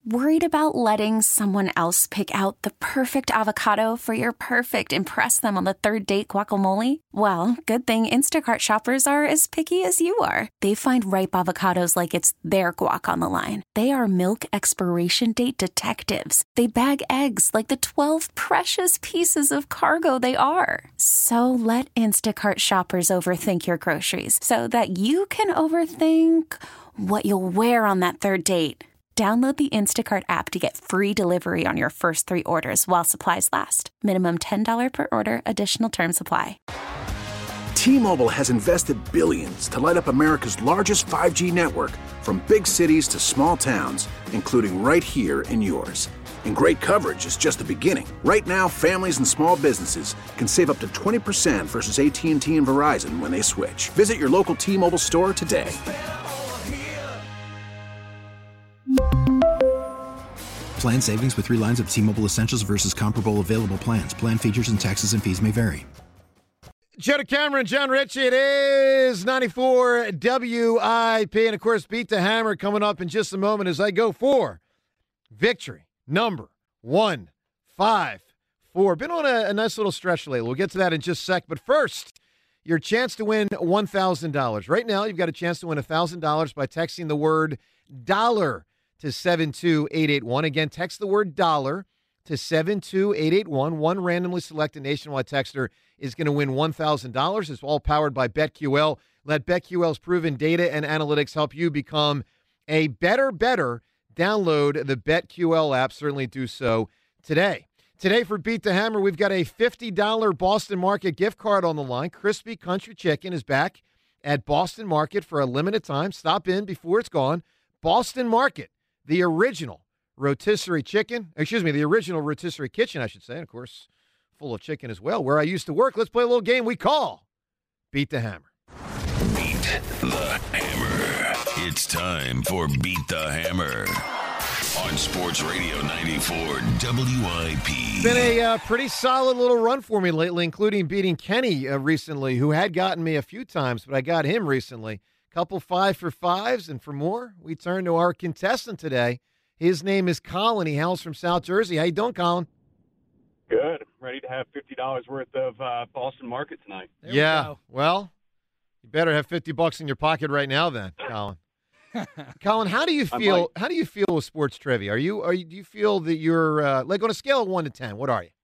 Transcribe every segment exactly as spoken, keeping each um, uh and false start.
Worried about letting someone else pick out the perfect avocado for your perfect impress them on the third date guacamole? Well, good thing Instacart shoppers are as picky as you are. They find ripe avocados like it's their guac on the line. They are milk expiration date detectives. They bag eggs like the twelve precious pieces of cargo they are. So let Instacart shoppers overthink your groceries so that you can overthink what you'll wear on that third date. Download the Instacart app to get free delivery on your first three orders while supplies last. Minimum ten dollars per order. Additional terms apply. T-Mobile has invested billions to light up America's largest five G network, from big cities to small towns, including right here in yours. And great coverage is just the beginning. Right now, families and small businesses can save up to twenty percent versus A T and T and Verizon when they switch. Visit your local T-Mobile store today. Plan savings with three lines of T-Mobile Essentials versus comparable available plans. Plan features and taxes and fees may vary. Joe Cameron, John Ritchie, it is ninety-four W I P. And, of course, Beat the Hammer coming up in just a moment as I go for victory number one, five, four. Been on a, a nice little stretch lately. We'll get to that in just a sec. But first, your chance to win one thousand dollars. Right now, you've got a chance to win one thousand dollars by texting the word dollar to seven two eight eight one. Again, text the word dollar to seven two eight eight one. One randomly selected nationwide texter is going to win one thousand dollars. It's all powered by BetQL. Let BetQL's proven data and analytics help you become a better, better. Download the BetQL app. Certainly do so today. Today for Beat the Hammer, we've got a fifty dollars Boston Market gift card on the line. Crispy Country Chicken is back at Boston Market for a limited time. Stop in before it's gone. Boston Market. The original rotisserie chicken, excuse me, the original rotisserie kitchen, I should say, and of course, full of chicken as well, where I used to work. Let's play a little game we call Beat the Hammer. Beat the Hammer. It's time for Beat the Hammer on Sports Radio ninety-four W I P. Been a uh, pretty solid little run for me lately, including beating Kenny uh, recently, who had gotten me a few times, but I got him recently. Couple five for fives, and for more, we turn to our contestant today. His name is Colin. He hails from South Jersey. How you doing, Colin? Good. Ready to have fifty dollars worth of uh, Boston Market tonight. There yeah. We well, you better have fifty bucks in your pocket right now, then, Colin. Colin, how do you feel? How do you feel with sports trivia? Are you? Are you? Do you feel that you're uh, like on a scale of one to ten? What are you?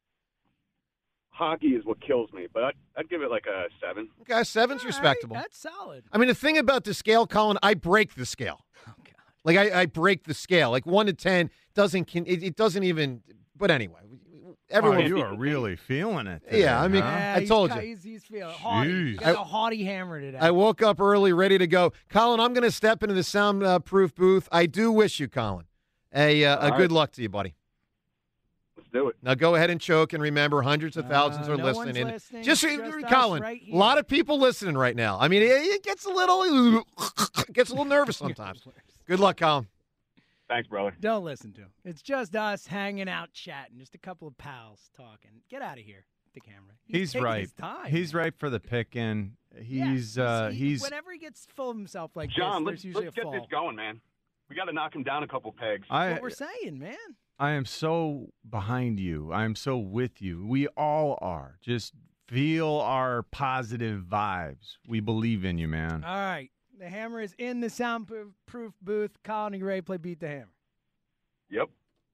Hockey is what kills me, but I'd, I'd give it like a seven. Okay, seven's All respectable. Right, that's solid. I mean, the thing about the scale, Colin, I break the scale. Oh God! Like I, I break the scale. Like one to ten doesn't. It, it doesn't even. But anyway, everyone. Oh, you are really feeling it today, yeah, I mean, huh? Yeah, I he's told got, you. He's, he's feeling haughty. You got a haughty hammer today. I woke up early, ready to go. Colin, I'm going to step into the soundproof booth. I do wish you, Colin, a uh, a right. good luck to you, buddy. Let's do it. Now go ahead and choke, and remember, hundreds of thousands Uh, are no listening. one's And listening. just, It's just us Colin, right a here. lot of people listening right now. I mean, it, it gets a little, gets a little nervous sometimes. Good luck, Colin. Thanks, brother. Don't listen to him. It's just us hanging out, chatting. Just a couple of pals talking. Get out of here, the camera. He's taking right. His time, He's man. right for the picking. He's Yeah, uh, he- he's. Whenever he gets full of himself like John, this, let's, there's usually let's a get fall. this going, man. We got to knock him down a couple pegs. I That's what we're saying, man. I am so behind you. I am so with you. We all are. Just feel our positive vibes. We believe in you, man. All right. The hammer is in the soundproof booth. Colin, are you ready to play Beat the Hammer? Yep.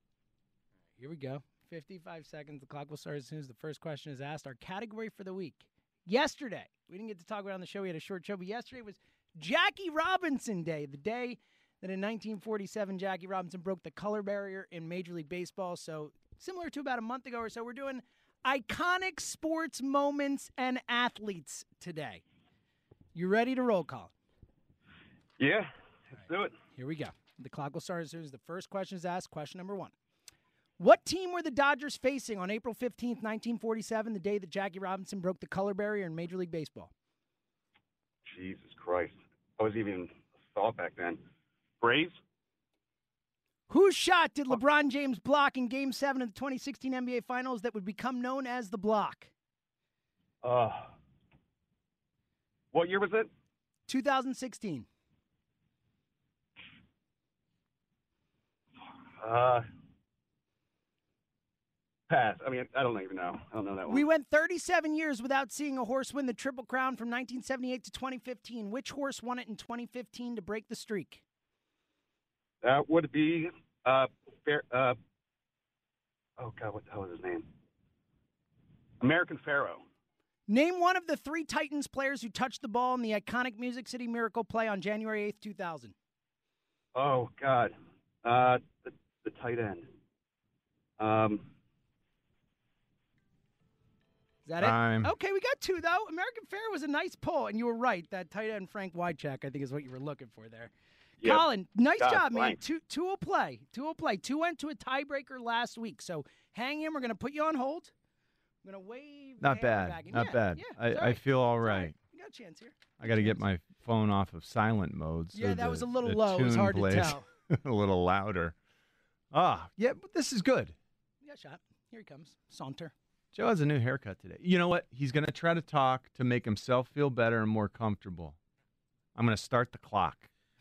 Here we go. fifty-five seconds. The clock will start as soon as the first question is asked. Our category for the week. Yesterday, we didn't get to talk about it on the show. We had a short show, but yesterday was Jackie Robinson Day, the day that in nineteen forty-seven, Jackie Robinson broke the color barrier in Major League Baseball. So similar to about a month ago or so, we're doing iconic sports moments and athletes today. You ready to roll, Colin? Yeah, let's do it. Here we go. The clock will start as soon as the first question is asked. Question number one. What team were the Dodgers facing on April fifteenth, nineteen forty-seven, the day that Jackie Robinson broke the color barrier in Major League Baseball? Jesus Christ. I was even thought back then. Braves? Whose shot did LeBron James block in Game seven of the twenty sixteen N B A Finals that would become known as the block? Uh, what year was it? two thousand sixteen. Uh, pass. I mean, I don't even know. I don't know that one. We went thirty-seven years without seeing a horse win the Triple Crown from nineteen seventy-eight to twenty fifteen. Which horse won it in twenty fifteen to break the streak? That would be uh, fair. Uh, oh God, what the hell is his name? American Pharaoh. Name one of the three Titans players who touched the ball in the iconic Music City Miracle play on January eighth, two thousand. Oh God, uh, the, the tight end. Um, Is that it? Time. Okay, we got two though. American Pharaoh was a nice pull, and you were right. That tight end Frank Wycheck, I think, is what you were looking for there. Yep. Colin, nice God, job, man. Frank. Two, two will play. Two will play. Two went to a tiebreaker last week. So hang in. We're going to put you on hold. I'm going to wave. the Not hammer bad. back in. Not Yeah, bad. Yeah, I, it's all I right. feel all It's all right. You got a chance here. I got to get my phone off of silent mode. So Yeah, that the- was a little the low. It was tune hard plays to tell. a little louder. Ah, yeah, but this is good. You got a shot. Here he comes. Saunter. Joe has a new haircut today. You know what? He's going to try to talk to make himself feel better and more comfortable. I'm going to start the clock.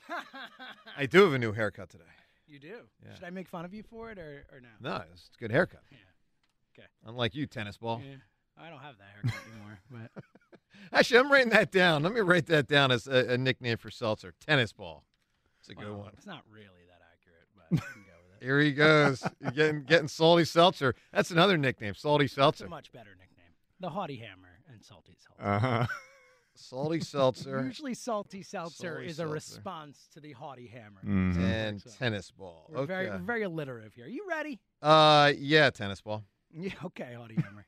I do have a new haircut today. You do? Yeah. Should I make fun of you for it or, or no? No, it's a good haircut. Yeah. Okay. Unlike you, tennis ball. Yeah. I don't have that haircut anymore. But Actually, I'm writing that down. Let me write that down as a, a nickname for Seltzer. Tennis ball. It's a good well, one. It's not really that accurate, but we can go with it. Here he goes. You're getting getting Salty Seltzer. That's another nickname, Salty It's a Seltzer. much better nickname. The Haughty Hammer and Salty Seltzer. Uh-huh. Salty Seltzer Usually Salty Seltzer Salty is Seltzer. a response to the Haughty Hammer. Mhm. and So, tennis ball. We're Okay. very, we're very alliterative here. Are you ready? Uh, yeah, tennis ball. Yeah, okay, Haughty Hammer.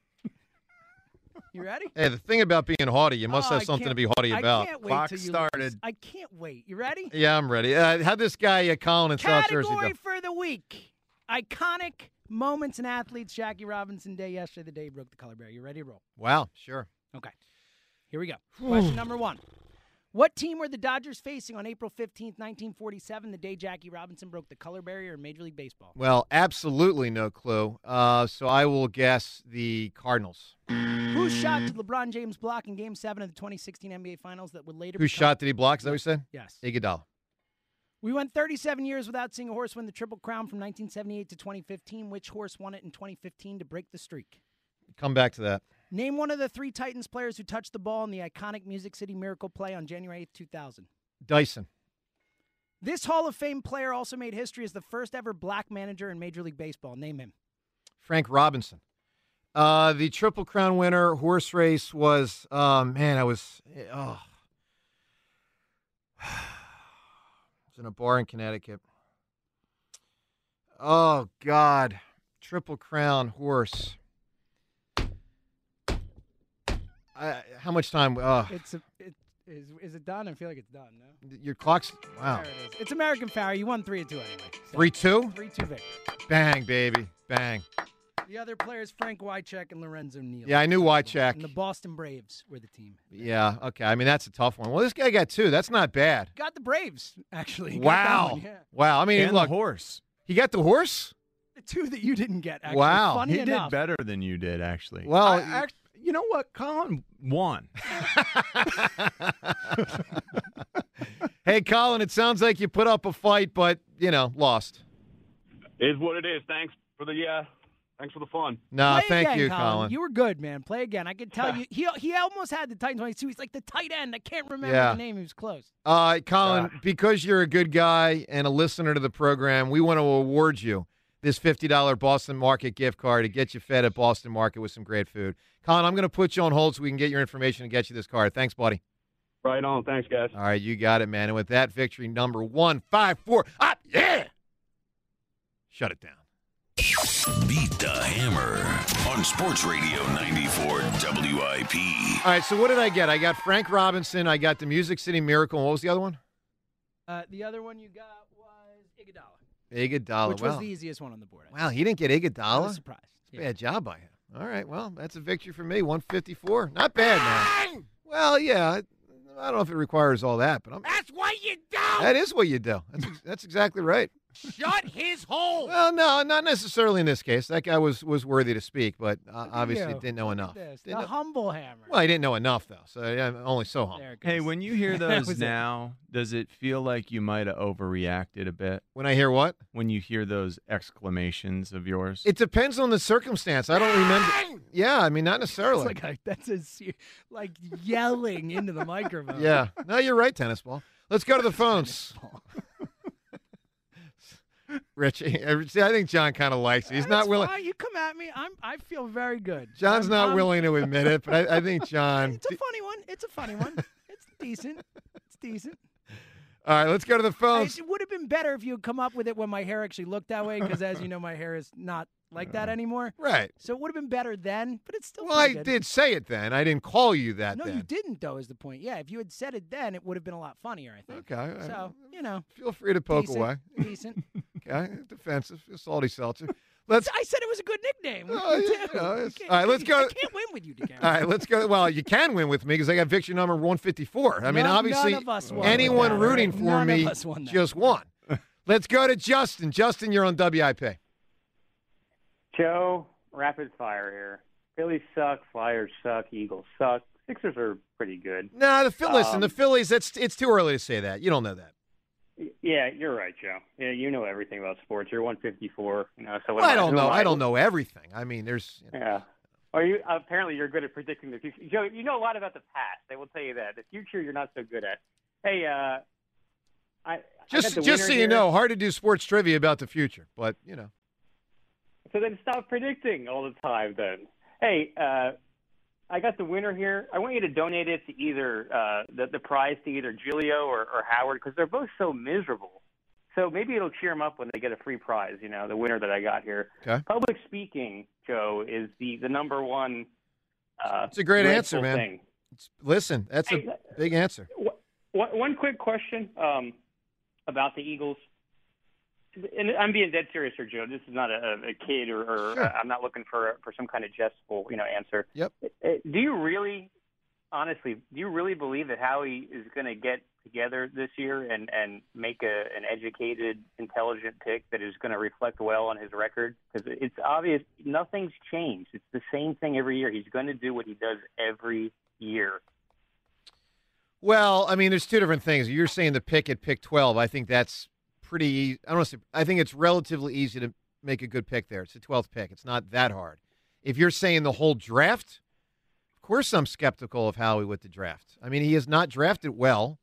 You ready? Hey, the thing about being haughty, you must Oh, have I something to can't- be haughty I about. can't wait Clock till you started. lose. I can't wait. You ready? Yeah, I'm ready. Uh, how'd this guy, uh, Colin in South Jersey, Category go? for the week. Iconic moments in athletes. Jackie Robinson Day yesterday, the day he broke the color barrier. You ready to roll? Wow, sure. Okay. Here we go. Question number one. What team were the Dodgers facing on April fifteenth, nineteen forty-seven, the day Jackie Robinson broke the color barrier in Major League Baseball? Well, absolutely no clue. Uh, so I will guess the Cardinals. Who shot did LeBron James block in Game seven of the twenty sixteen N B A Finals that would later Who become- shot did he block? Is that what you said? Yes. Iguodala. We went thirty-seven years without seeing a horse win the Triple Crown from nineteen seventy-eight to twenty fifteen. Which horse won it in twenty fifteen to break the streak? Come back to that. Name one of the three Titans players who touched the ball in the iconic Music City Miracle play on January eighth, two thousand. Dyson. This Hall of Fame player also made history as the first ever black manager in Major League Baseball. Name him. Frank Robinson. Uh, the Triple Crown winner horse race was, um, man, I was, oh. I was in a bar in Connecticut. Oh, God. Triple Crown horse. I, how much time? Uh, It's a, it, is, is it done? I feel like it's done, no? your clock's, wow. There it is. It's American Pharaoh. You won three to two anyway. So, three two? three two victory. Bang, baby. Bang. The other players, Frank Wycheck and Lorenzo Neal. Yeah, I knew Wycheck. And the Boston Braves were the team. Yeah, okay. I mean, that's a tough one. Well, this guy got two. That's not bad. Got the Braves, actually. He got that Wow. one, yeah. Wow. I mean, And look, the horse. he got the horse? The two that you didn't get, actually. Wow. Funny He enough. did better than you did, actually. Well, I, act- you know what? Colin won. Hey, Colin, it sounds like you put up a fight, but, you know, lost. Is what it is. Thanks for the uh, thanks for the fun. No, Play thank again, you, Colin. Colin. You were good, man. Play again. I could tell you. He he almost had the Titans twenty-two. He's like the tight end. I can't remember Yeah. the name. He was close. Uh, Colin, because you're a good guy and a listener to the program, we want to award you this fifty dollars Boston Market gift card to get you fed at Boston Market with some great food. Colin, I'm going to put you on hold so we can get your information and get you this card. Thanks, buddy. Right on. Thanks, guys. All right, you got it, man. And with that, victory number one, five, four, up, yeah! Shut it down. Beat the Hammer on Sports Radio ninety-four W I P. All right, so what did I get? I got Frank Robinson. I got the Music City Miracle. And what was the other one? Uh, the other one you got was Iguodala, Iguodala. which wow. was the easiest one on the board. I Wow, he didn't get I Iguodala? was surprised. Yeah. Bad job by him. All right, well, that's a victory for me. one fifty-four. Not bad, man. Well, yeah, I, I don't know if it requires all that, but I'm. That's what you do. That is what you do. That's that's exactly right. Shut his hole. Well, no, not necessarily in this case. That guy was was worthy to speak, but uh, obviously you. didn't know Look at enough. this. Didn't The know- humble hammer. well, he didn't know enough, though, so yeah, only so humble. There it Hey, goes. when you hear That those was it. now, does it feel like you might have overreacted a bit? When I hear what? When you hear those exclamations of yours? It depends on the circumstance. I don't remember. Yeah, I mean, not necessarily. It's like a, that's a se- like yelling into the microphone. Yeah. No, you're right, tennis ball. Let's go to the phones. Richie, see, I think John kind of likes it. He's not That's willing. fine. You come at me. I'm. I feel very good. John's I'm- not I'm- willing to admit it, but I, I think John. It's a funny one. It's a funny one. It's decent. It's decent. All right, let's go to the I- phones. It would have been better if you had come up with it when my hair actually looked that way, because as you know, my hair is not like that anymore. Right. So it would have been better then, but it's still. Well, I pretty good. did say it then. I didn't call you that No, then. you didn't, though, is the point. Yeah, if you had said it then, it would have been a lot funnier, I think. Okay. So, you know. Feel free to poke decent, away. Decent. Okay. Defensive. Salty seltzer. Let's. I said it was a good nickname. What Oh, do you yeah, do? yeah, You it's- can't- all right, let's go- I can't win with you, DeCamera. All right, let's go. Well, you can win with me because I got victory number one fifty-four. I mean, None- obviously, none of us won with anyone that, rooting right? for None of me us won that. just won. Let's go to Justin. Justin, you're on W I P. Joe, rapid fire here. Phillies suck, Flyers suck, Eagles suck. Sixers are pretty good. No, the Phil- listen, Um, the Phillies. It's it's too early to say that. You don't know that. Yeah, you're right, Joe. Yeah, you know everything about sports. You're one fifty-four. You know, so what Well, I am don't who know. am I don't know everything. I mean, there's. You know, Yeah. Or you apparently you're good at predicting the future. Joe, you know a lot about the past. I will tell you that. The future you're not so good at. Hey, uh, I I just got the just so winner you here. know, hard to do sports trivia about the future, but you know. So then stop predicting all the time then. Hey, uh, I got the winner here. I want you to donate it to either uh, the, the prize to either Giulio or, or Howard because they're both so miserable. So maybe it'll cheer them up when they get a free prize, you know, the winner that I got here. Okay. Public speaking, Joe, is the, the number one uh, It's a great answer, dreadful man. thing. It's, listen, that's Hey, a big answer. One, one quick question um, about the Eagles. And I'm being dead serious here, Joe. This is not a, a kid, or, or Sure. uh, I'm not looking for for some kind of jestful, you know, answer. Yep. Uh, Do you really, honestly, do you really believe that Howie is going to get together this year and and make a an educated, intelligent pick that is going to reflect well on his record? Because it's obvious nothing's changed. It's the same thing every year. He's going to do what he does every year. Well, I mean, there's two different things. You're saying the pick at pick twelve. I think that's pretty easy. I don't want to say, I think it's relatively easy to make a good pick there. It's the twelfth pick. It's not that hard. If you're saying the whole draft, of course I'm skeptical of Howie with the draft. I mean, he has not drafted well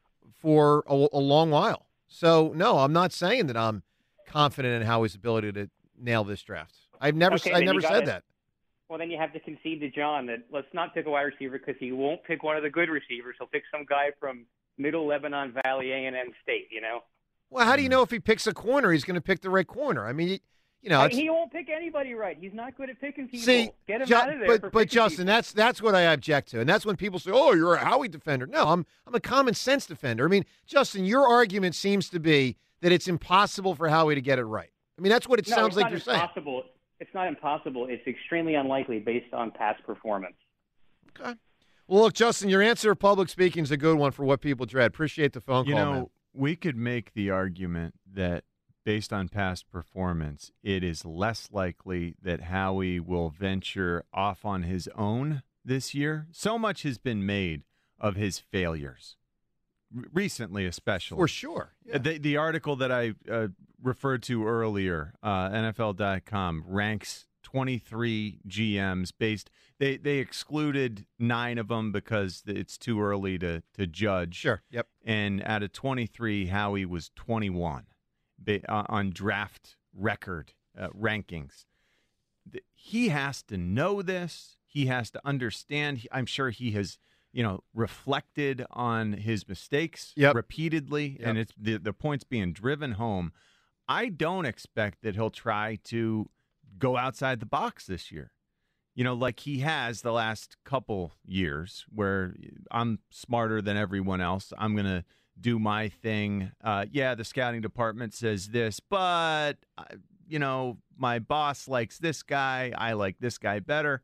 for a, a long while. So, no, I'm not saying that I'm confident in Howie's ability to nail this draft. I've never Okay, I then you never gotta- said that. Well, then you have to concede to John that let's not pick a wide receiver because he won't pick one of the good receivers. He'll pick some guy from Middle Lebanon Valley A and M State, you know? Well, how do you know if he picks a corner, he's going to pick the right corner? I mean, you, you know, Hey, it's, he won't pick anybody right. He's not good at picking people. see, Get him Ju- out of there. but for but picking Justin, people. that's that's what I object to, and that's when people say, "Oh, you're a Howie defender." No, I'm I'm a common sense defender. I mean, Justin, your argument seems to be that it's impossible for Howie to get it right. I mean, that's what it no, sounds it's like not you're saying. impossible. It's not impossible. It's extremely unlikely based on past performance. Okay. Well, look, Justin, your answer of public speaking is a good one for what people dread. Appreciate the phone You call, know, man. we could make the argument that based on past performance, it is less likely that Howie will venture off on his own this year. So much has been made of his failures, R- recently especially. For sure. Uh, The, the article that I uh, referred to earlier, uh, N F L dot com, ranks twenty-three G Ms based. They they excluded nine of them because it's too early to, to judge. Sure. Yep. And out of twenty-three, Howie was twenty-one ba- uh, on draft record uh, rankings. Th- He has to know this. He has to understand. He- I'm sure he has, you know, reflected on his mistakes Yep. repeatedly, Yep. and it's the the points being driven home. I don't expect that he'll try to go outside the box this year. You know, like he has the last couple years where I'm smarter than everyone else. I'm going to do my thing. Uh, yeah, the scouting department says this, but, uh, you know, my boss likes this guy. I like this guy better.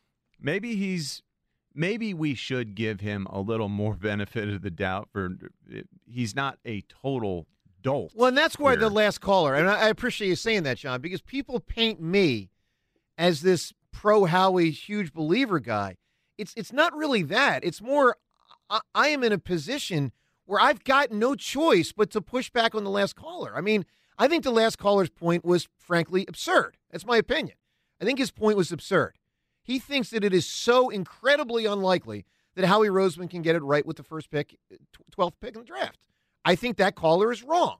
Maybe he's, maybe we should give him a little more benefit of the doubt for he's not a total dolt. Well, and that's why here. the last caller, and I, I appreciate you saying that, John, because people paint me as this pro Howie huge believer guy. It's it's not really that. It's more I, I am in a position where I've got no choice but to push back on the last caller. I mean, I think the last caller's point was frankly absurd. That's my opinion. I think his point was absurd. He thinks that it is so incredibly unlikely that Howie Roseman can get it right with the first pick, twelfth pick in the draft. I think that caller is wrong.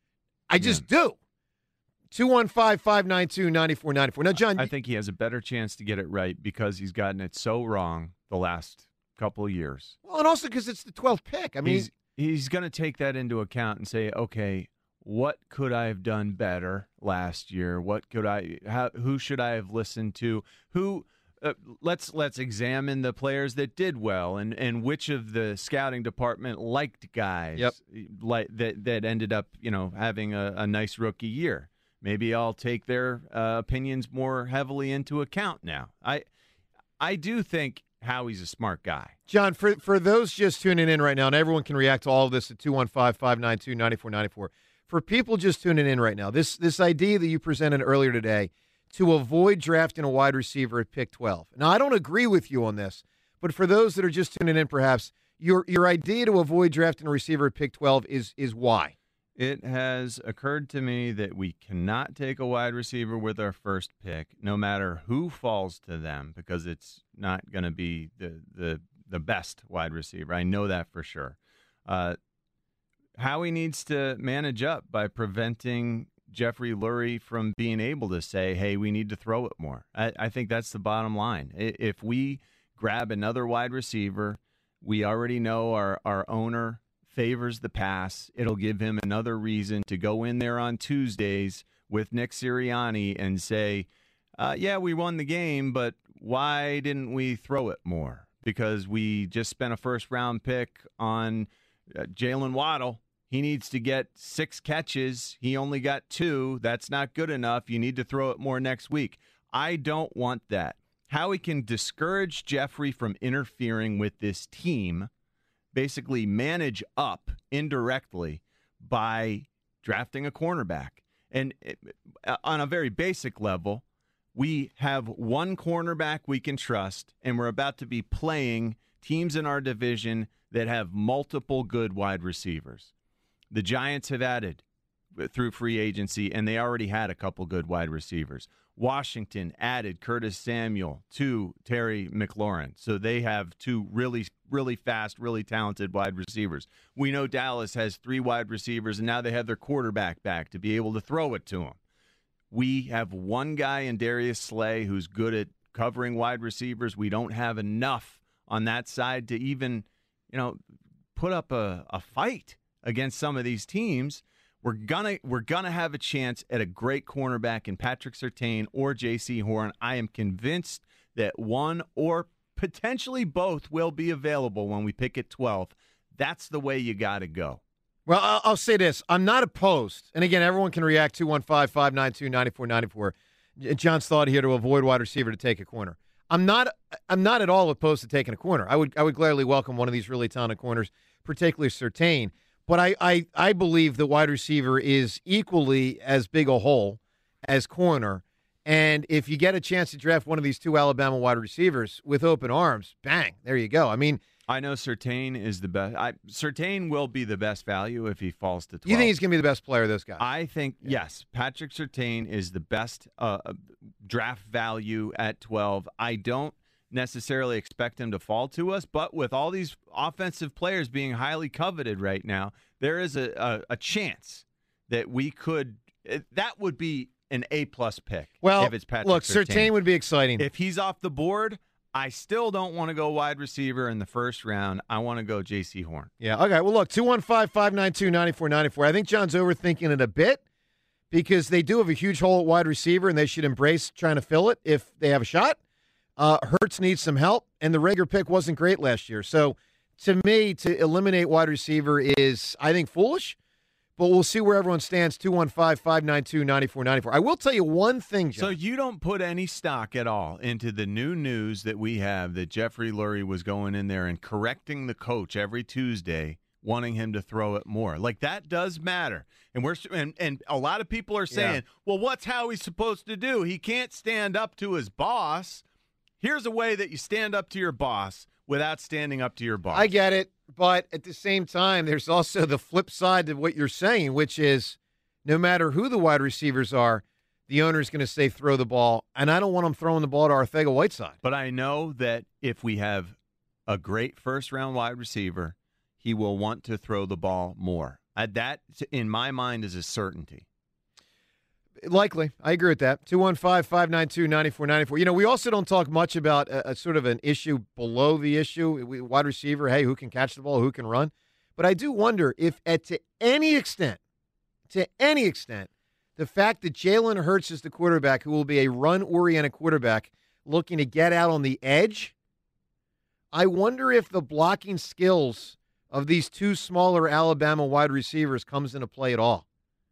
I just yeah. do. two one five, five nine two, nine four nine four. Now, John. I think he has a better chance to get it right because he's gotten it so wrong the last couple of years. Well, and also because it's the twelfth pick. I mean, he's, he's going to take that into account and say, okay, what could I have done better last year? What could I, how, who should I have listened to? Who, uh, let's, let's examine the players that did well and, and which of the scouting department liked guys yep. like that, that ended up, you know, having a, a nice rookie year. Maybe I'll take their uh, opinions more heavily into account now. I, I do think Howie's a smart guy. John, for, for those just tuning in right now, and everyone can react to all of this at two one five, five nine two, nine four nine four. For people just tuning in right now, this this idea that you presented earlier today to avoid drafting a wide receiver at pick twelve. Now, I don't agree with you on this, but for those that are just tuning in, perhaps, your your idea to avoid drafting a receiver at pick twelve is is why? It has occurred to me that we cannot take a wide receiver with our first pick, no matter who falls to them, because it's not going to be the, the, the best wide receiver. I know that for sure. Uh, Howie needs to manage up by preventing Jeffrey Lurie from being able to say, hey, we need to throw it more. I, I think that's the bottom line. If we grab another wide receiver, we already know our, our owner favors the pass. It'll give him another reason to go in there on Tuesdays with Nick Sirianni and say, uh, yeah, we won the game, but why didn't we throw it more? Because we just spent a first-round pick on uh, Jalen Waddle. He needs to get six catches. He only got two. That's not good enough. You need to throw it more next week. I don't want that. Howie can discourage Jeffrey from interfering with this team, basically manage up indirectly by drafting a cornerback. And it, on a very basic level, we have one cornerback we can trust, and we're about to be playing teams in our division that have multiple good wide receivers. The Giants have added through free agency, and they already had a couple good wide receivers. Washington added Curtis Samuel to Terry McLaurin, so they have two really, really fast, really talented wide receivers. We know Dallas has three wide receivers, and now they have their quarterback back to be able to throw it to him. We have one guy in Darius Slay who's good at covering wide receivers. We don't have enough on that side to even, you know, put up a, a fight against some of these teams. We're gonna we're gonna have a chance at a great cornerback in Patrick Surtain or J C Horn. I am convinced that one or potentially both will be available when we pick at twelve. That's the way you got to go. Well, I'll, I'll say this: I'm not opposed, and again, everyone can react. two one five, five nine two, nine four nine four. John's thought here to avoid wide receiver to take a corner. I'm not I'm not at all opposed to taking a corner. I would I would gladly welcome one of these really talented corners, particularly Surtain. But I, I, I believe the wide receiver is equally as big a hole as corner. And if you get a chance to draft one of these two Alabama wide receivers with open arms, bang, there you go. I mean, I know Surtain is the best. I, Surtain will be the best value if he falls to twelve. You think he's going to be the best player of those guys? I think, yeah. yes. Patrick Surtain is the best uh, draft value at twelve. I don't necessarily expect him to fall to us, but with all these offensive players being highly coveted right now, there is a, a, a chance that we could – that would be an A-plus pick well, if it's Patrick look, Surtain. Surtain would be exciting. If he's off the board, I still don't want to go wide receiver in the first round. I want to go J C Horn. Yeah, okay. Well, look, two one five, five nine two, nine four nine four. I think John's overthinking it a bit because they do have a huge hole at wide receiver, and they should embrace trying to fill it if they have a shot. Uh, Hurts needs some help, and the Rager pick wasn't great last year. So, to me, to eliminate wide receiver is, I think, foolish. But we'll see where everyone stands, two one five, five nine two, nine four nine four. I will tell you one thing, John. So you don't put any stock at all into the new news that we have that Jeffrey Lurie was going in there and correcting the coach every Tuesday wanting him to throw it more. Like, that does matter. And we're and, and a lot of people are saying, yeah. well, what's Howie supposed to do? He can't stand up to his boss. Here's a way that you stand up to your boss without standing up to your boss. I get it, but at the same time, there's also the flip side of what you're saying, which is no matter who the wide receivers are, the owner's going to say throw the ball, and I don't want him throwing the ball to Arcega-Whiteside. But I know that if we have a great first-round wide receiver, he will want to throw the ball more. Uh, that, in my mind, is a certainty. Likely. I agree with that. two one five, five nine two, nine four nine four. You know, we also don't talk much about a, a sort of an issue below the issue. We, wide receiver, hey, who can catch the ball, who can run? But I do wonder if, at to any extent, to any extent, the fact that Jalen Hurts is the quarterback who will be a run-oriented quarterback looking to get out on the edge, I wonder if the blocking skills of these two smaller Alabama wide receivers comes into play at all.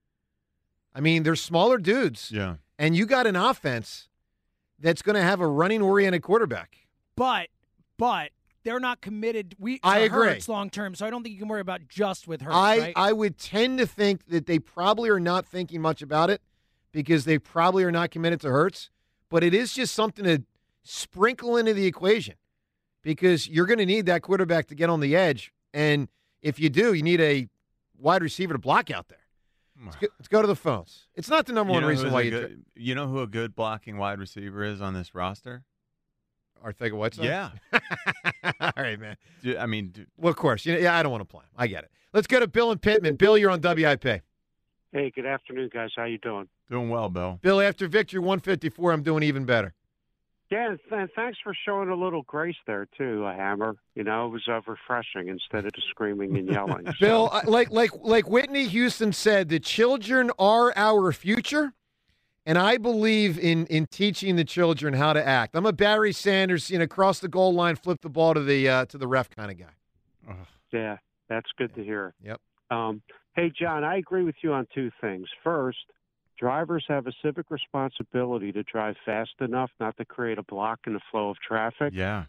I mean, they're smaller dudes. Yeah. And you got an offense that's going to have a running-oriented quarterback. But, but they're not committed we, to I agree. Hurts long-term, so I don't think you can worry about just with Hurts, I, right? I would tend to think that they probably are not thinking much about it because they probably are not committed to Hurts. But it is just something to sprinkle into the equation because you're going to need that quarterback to get on the edge. And if you do, you need a wide receiver to block out there. Let's go, let's go to the phones. It's not the number you one know reason why you good, do. You know who a good blocking wide receiver is on this roster? Arcega-Whiteside? Yeah. All right, man. I mean, well, of course. You know, yeah, I don't want to play him. I get it. Let's go to Bill and Pittman. Bill, you're on W I P. Hey, good afternoon, guys. How you doing? Doing well, Bill. Bill, after victory one fifty-four, I'm doing even better. Yeah, th- thanks for showing a little grace there, too, uh, Hammer. You know, it was uh, refreshing instead of just screaming and yelling. So. Bill, uh, like like like Whitney Houston said, the children are our future, and I believe in in teaching the children how to act. I'm a Barry Sanders, you know, cross the goal line, flip the ball to the uh, to the ref kind of guy. Ugh. Yeah, that's good to hear. Yep. Um, hey, John, I agree with you on two things. First, drivers have a civic responsibility to drive fast enough not to create a block in the flow of traffic. Yeah.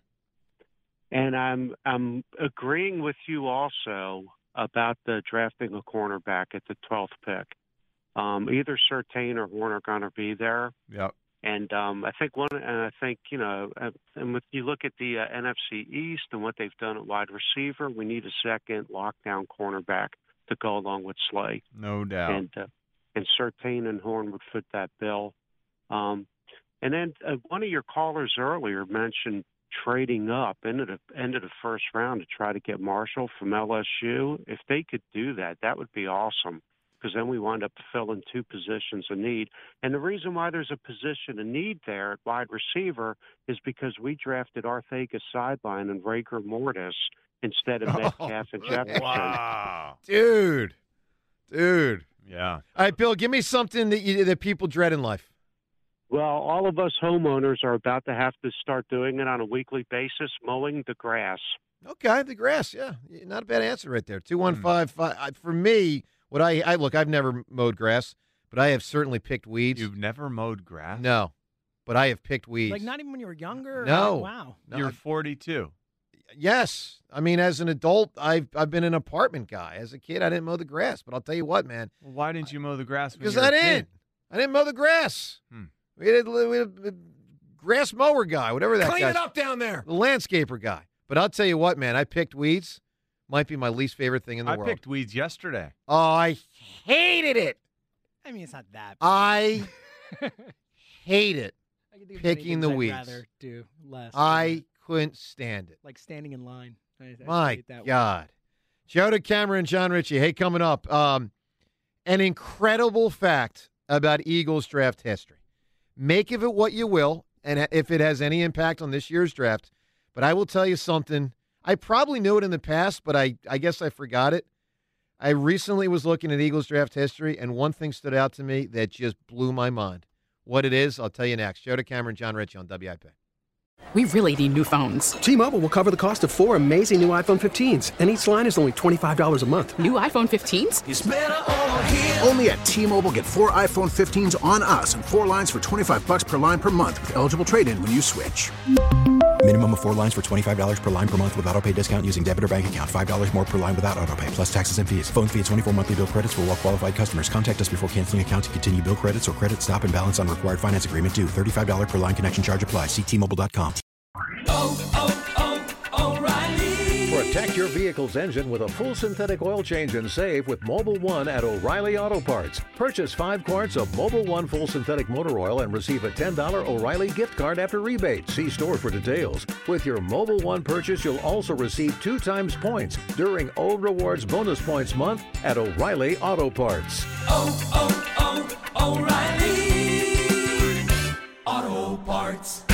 And I'm I'm agreeing with you also about the drafting a cornerback at the twelfth pick. Um, either Surtain or Horn are going to be there. Yep. And um, I think one, and I think you know, and with you look at the uh, N F C East and what they've done at wide receiver, we need a second lockdown cornerback to go along with Slay. No doubt. And uh, and Surtain and Horn would fit that bill. Um, and then uh, one of your callers earlier mentioned trading up into the end of the first round to try to get Marshall from L S U. If they could do that, that would be awesome because then we wind up filling two positions of need. And the reason why there's a position of need there at wide receiver is because we drafted Arcega Sideline and Rager Mortis instead of Metcalf oh, and Jefferson. Wow. Dude. Dude. Yeah. All right, Bill, give me something that you, that people dread in life. Well, all of us homeowners are about to have to start doing it on a weekly basis, mowing the grass. Okay, the grass, yeah. Not a bad answer right there. two one five five. For me, what I, I look, I've never mowed grass, but I have certainly picked weeds. You've never mowed grass? No, but I have picked weeds. Like not even when you were younger? No. Oh, wow. No, You're I- forty-two. Yes. I mean, as an adult, I've I've been an apartment guy. As a kid, I didn't mow the grass. But I'll tell you what, man. Well, why didn't you mow the grass when Because you were I a kid? didn't. I didn't mow the grass. Hmm. We had, we had a grass mower guy, whatever that Clean guy's- it up down there. The landscaper guy. But I'll tell you what, man. I picked weeds. Might be my least favorite thing in the I world. picked weeds yesterday. Oh, I hated it. I mean, it's not that bad. I hate it. I can think of many picking things the I'd weeds. rather do less. I couldn't stand it. like standing in line. I, I My hate that one. God. Joe DeCamera and John Ritchie. Hey, coming up, um, an incredible fact about Eagles draft history. Make of it what you will, and if it has any impact on this year's draft. But I will tell you something. I probably knew it in the past, but I, I guess I forgot it. I recently was looking at Eagles draft history, and one thing stood out to me that just blew my mind. What it is, I'll tell you next. Joe DeCamera and John Ritchie on W I P. We really need new phones. T-Mobile will cover the cost of four amazing new iPhone fifteens, and each line is only twenty-five dollars a month. New iPhone fifteens? It's better over here. Only at T-Mobile, get four iPhone fifteens on us and four lines for twenty-five bucks per line per month with eligible trade-in when you switch. Minimum of four lines for twenty-five dollars per line per month with auto pay discount using debit or bank account. five dollars more per line without auto pay, plus taxes and fees. Phone fee at twenty-four monthly bill credits for well-qualified customers. Contact us before canceling account to continue bill credits or credit stop and balance on required finance agreement due. thirty-five dollars per line connection charge applies. See T Mobile dot com. Oh, oh, oh, O'Reilly. Protect your vehicle's engine with a full synthetic oil change and save with Mobile One at O'Reilly Auto Parts. Purchase five quarts of Mobile One full synthetic motor oil and receive a ten dollars O'Reilly gift card after rebate. See store for details. With your Mobile One purchase, you'll also receive two times points during O Rewards Bonus Points Month at O'Reilly Auto Parts. Oh, oh, oh, O'Reilly Auto Parts.